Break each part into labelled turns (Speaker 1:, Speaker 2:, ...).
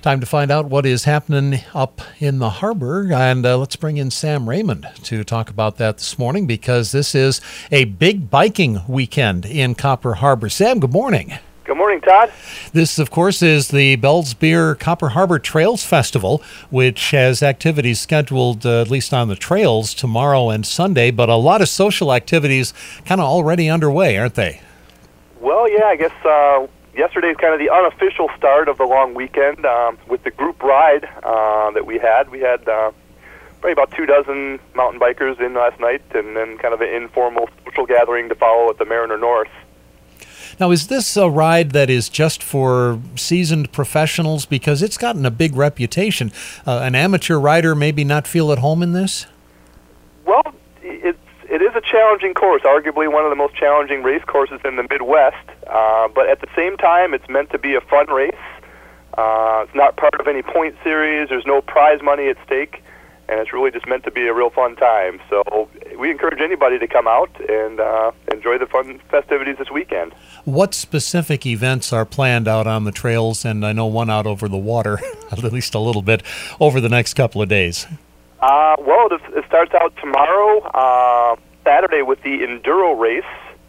Speaker 1: Time to find out what is happening up in the harbor, and let's bring in Sam Raymond to talk about that this morning, because this is a big biking weekend in Copper Harbor. Sam, good morning.
Speaker 2: Good morning, Todd.
Speaker 1: This, of course, is the Bells Beer Copper Harbor Trails Festival, which has activities scheduled, at least on the trails, tomorrow and Sunday, but a lot of social activities kind of already underway, aren't they?
Speaker 2: Well, yeah, I guess yesterday's kind of the unofficial start of the long weekend with the group ride that we had. We had probably about 24 mountain bikers in last night, and then kind of an informal social gathering to follow at the Mariner North.
Speaker 1: Now, is this a ride that is just for seasoned professionals? Because it's gotten a big reputation. An amateur rider maybe not feel at home in this?
Speaker 2: Well, it is a challenging course, arguably one of the most challenging race courses in the Midwest. But at the same time, it's meant to be a fun race. It's not part of any point series. There's no prize money at stake. And it's really just meant to be a real fun time. So we encourage anybody to come out and enjoy the fun festivities this weekend.
Speaker 1: What specific events are planned out on the trails? And I know one out over the water, at least a little bit, over the next couple of days.
Speaker 2: Well, it starts out tomorrow, Saturday, with the enduro race.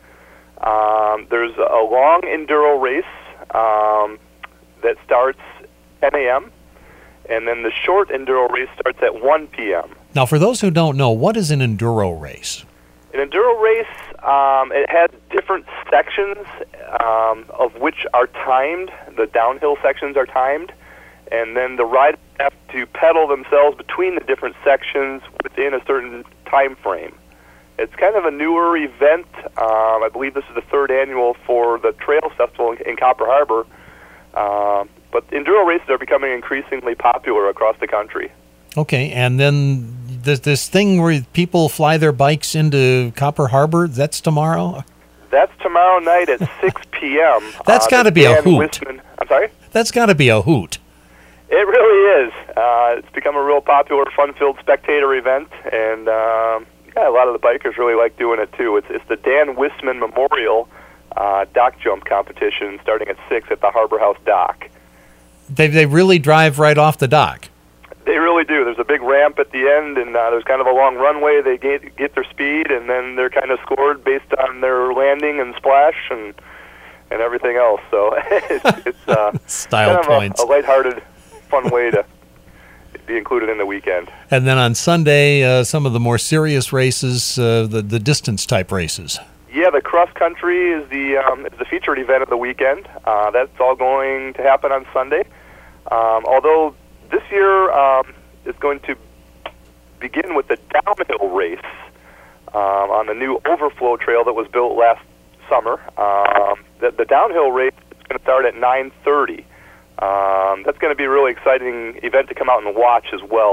Speaker 2: There's a long enduro race that starts 10 a.m., and then the short enduro race starts at 1 p.m.
Speaker 1: Now, for those who don't know, what is an enduro race?
Speaker 2: An enduro race, it has different sections of which are timed. The downhill sections are timed, and then the riders have to pedal themselves between the different sections within a certain time frame. It's kind of a newer event. I believe this is the third annual for the Trails Festival in Copper Harbor. But enduro races are becoming increasingly popular across the country. Okay,
Speaker 1: and then this thing where people fly their bikes into Copper Harbor, that's tomorrow?
Speaker 2: That's tomorrow night at 6 p.m.
Speaker 1: That's got to be a hoot.
Speaker 2: I'm sorry?
Speaker 1: That's got to be a hoot.
Speaker 2: It really is. It's become a real popular, fun-filled spectator event, and a lot of the bikers really like doing it too. It's the Dan Wisman Memorial dock jump competition starting at 6 at the Harbor House dock.
Speaker 1: They really drive right off the dock.
Speaker 2: They really do. There's a big ramp at the end, and there's kind of a long runway. They get their speed, and then they're kind of scored based on their landing and splash and everything else. So it's
Speaker 1: style
Speaker 2: kind
Speaker 1: points.
Speaker 2: of a lighthearted, fun way to be included in the weekend.
Speaker 1: And then on Sunday, some of the more serious races, the distance type races.
Speaker 2: Yeah, the cross country is the featured event of the weekend. That's all going to happen on Sunday. Although this year is going to begin with the downhill race on the new overflow trail that was built last summer. The downhill race is going to start at 9:30. That's going to be a really exciting event to come out and watch as well.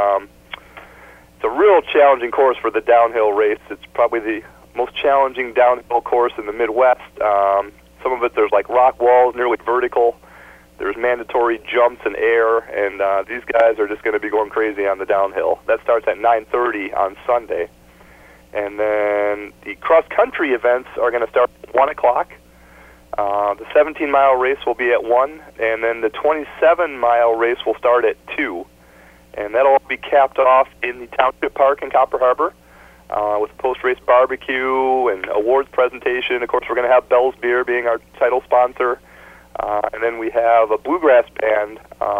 Speaker 2: It's a real challenging course for the downhill race. It's probably the most challenging downhill course in the Midwest. Some of it, there's like rock walls, nearly vertical. There's mandatory jumps and air, and these guys are just going to be going crazy on the downhill. That starts at 9:30 on Sunday. And then the cross-country events are going to start at 1 o'clock. The 17-mile race will be at 1, and then the 27-mile race will start at 2. And that'll be capped off in the Township Park in Copper Harbor with post-race barbecue and awards presentation. Of course, we're going to have Bells Beer being our title sponsor. And then we have a bluegrass band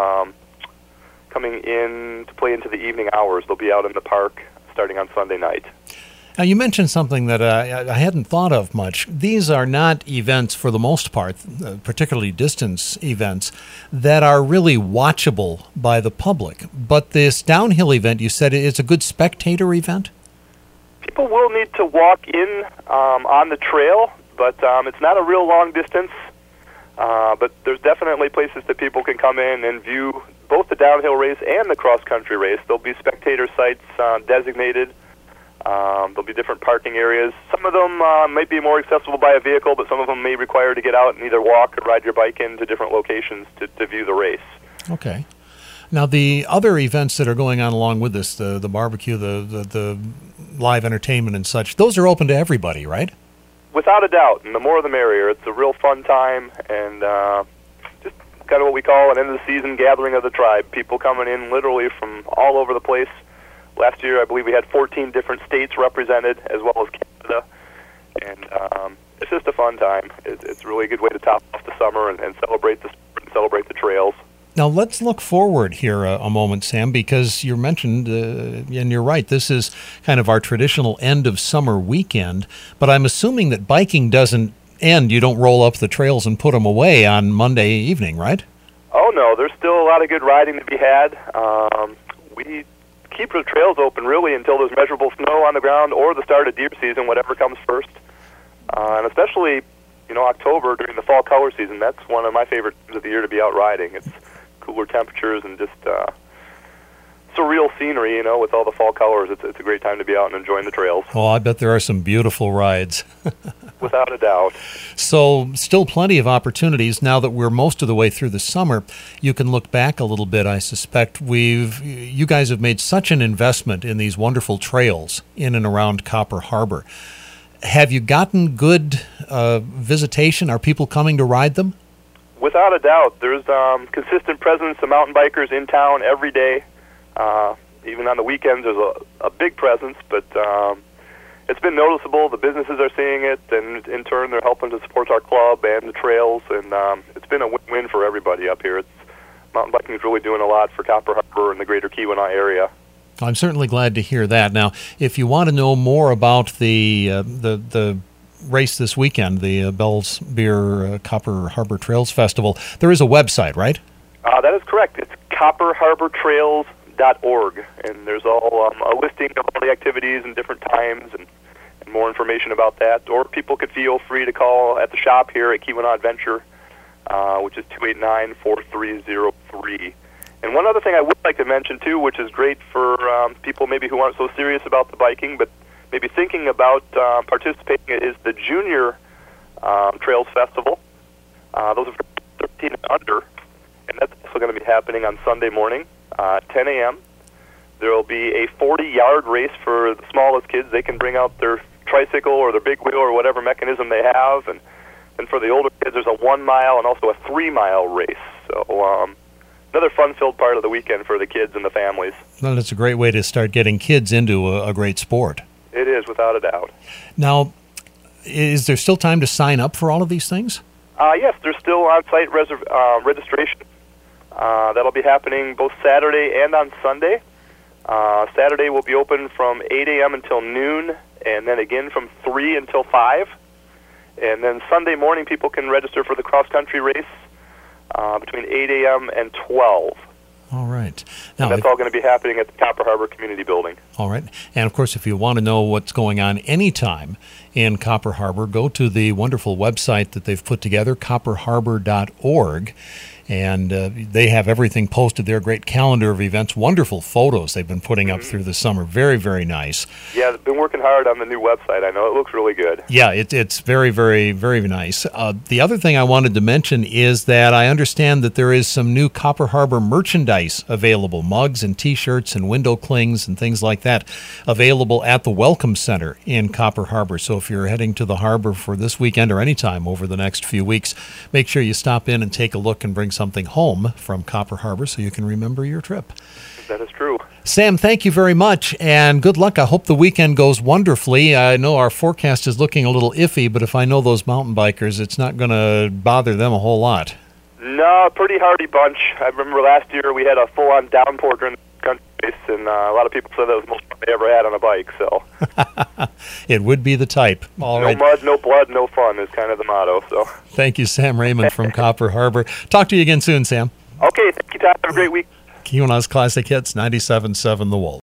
Speaker 2: coming in to play into the evening hours. They'll be out in the park starting on Sunday night.
Speaker 1: Now, you mentioned something that I hadn't thought of much. These are not events, for the most part, particularly distance events, that are really watchable by the public. But this downhill event, you said it's a good spectator event?
Speaker 2: People will need to walk in on the trail, but it's not a real long distance. But there's definitely places that people can come in and view both the downhill race and the cross-country race. There'll be spectator sites designated. There'll be different parking areas. Some of them might be more accessible by a vehicle, but some of them may require to get out and either walk or ride your bike into different locations to view the race.
Speaker 1: Okay. Now, the other events that are going on along with this, the barbecue, the live entertainment and such, those are open to everybody, right?
Speaker 2: Without a doubt, and the more the merrier. It's a real fun time, and just kind of what we call an end of the season gathering of the tribe. People coming in literally from all over the place. Last year, I believe we had 14 different states represented, as well as Canada. And it's just a fun time. It's really a good way to top off the summer and celebrate the sport and celebrate the trails.
Speaker 1: Now, let's look forward here a moment, Sam, because you mentioned, and you're right, this is kind of our traditional end of summer weekend, but I'm assuming that biking doesn't end. You don't roll up the trails and put them away on Monday evening, right?
Speaker 2: Oh, no, there's still a lot of good riding to be had. We keep the trails open, really, until there's measurable snow on the ground or the start of deer season, whatever comes first. And especially, October during the fall color season, that's one of my favorite times of the year to be out riding. It's cooler temperatures and just surreal scenery, with all the fall colors. It's a great time to be out and enjoying the trails.
Speaker 1: Oh, I bet there are some beautiful rides.
Speaker 2: Without a doubt.
Speaker 1: So still plenty of opportunities now that we're most of the way through the summer. You can look back a little bit, I suspect. You guys have made such an investment in these wonderful trails in and around Copper Harbor. Have you gotten good visitation? Are people coming to ride them?
Speaker 2: Without a doubt. There's consistent presence of mountain bikers in town every day. Even on the weekends, there's a big presence, but it's been noticeable. The businesses are seeing it, and in turn, they're helping to support our club and the trails, and it's been a win-win for everybody up here. Mountain biking is really doing a lot for Copper Harbor and the greater Keweenaw area.
Speaker 1: I'm certainly glad to hear that. Now, if you want to know more about the race this weekend, the Bell's Beer Copper Harbor Trails Festival, there is a website, right?
Speaker 2: That is correct. It's copperharbortrails.org, and there's all a listing of all the activities and different times and more information about that. Or people could feel free to call at the shop here at Keweenaw Adventure, which is 289-4303. And one other thing I would like to mention, too, which is great for people maybe who aren't so serious about the biking, but maybe thinking about participating, is the Junior Trails Festival. Those are 13 and under, and that's also going to be happening on Sunday morning, 10 a.m. There will be a 40-yard race for the smallest kids. They can bring out their tricycle or their big wheel or whatever mechanism they have, and for the older kids, there's a 1 mile and also a 3 mile race. So another fun-filled part of the weekend for the kids and the families.
Speaker 1: Well, it's a great way to start getting kids into a great sport.
Speaker 2: It is, without a doubt.
Speaker 1: Now, is there still time to sign up for all of these things?
Speaker 2: Yes, there's still on-site registration. That'll be happening both Saturday and on Sunday. Saturday will be open from 8 a.m. until noon, and then again from 3 until 5. And then Sunday morning, people can register for the cross-country race between 8 a.m. and 12.
Speaker 1: All right. Now,
Speaker 2: and that's all going to be happening at the Copper Harbor Community Building.
Speaker 1: All right. And, of course, if you want to know what's going on anytime in Copper Harbor, go to the wonderful website that they've put together, copperharbor.org. And they have everything posted there, great calendar of events, wonderful photos they've been putting up through the summer. Very, very nice.
Speaker 2: Yeah, they've been working hard on the new website. I know it looks really good.
Speaker 1: Yeah, it's very, very, very nice. The other thing I wanted to mention is that I understand that there is some new Copper Harbor merchandise available, mugs and T-shirts and window clings and things like that, available at the Welcome Center in Copper Harbor. So if you're heading to the harbor for this weekend or any time over the next few weeks, make sure you stop in and take a look and bring something home from Copper Harbor so you can remember your trip.
Speaker 2: That is true.
Speaker 1: Sam, thank you very much, and good luck. I hope the weekend goes wonderfully. I know our forecast is looking a little iffy, but if I know those mountain bikers, it's not going to bother them a whole lot.
Speaker 2: No, pretty hardy bunch. I remember last year we had a full-on downpour during the country race, and a lot of people said that was the most fun they ever had on a bike. So
Speaker 1: it would be the type. All right.
Speaker 2: No mud, no blood, no fun is kind of the motto. So
Speaker 1: thank you, Sam Raymond from Copper Harbor. Talk to you again soon, Sam.
Speaker 2: Okay, thank you, Todd. Have a great week.
Speaker 1: Keweenaw's Classic Hits, 97.7 The Wolf.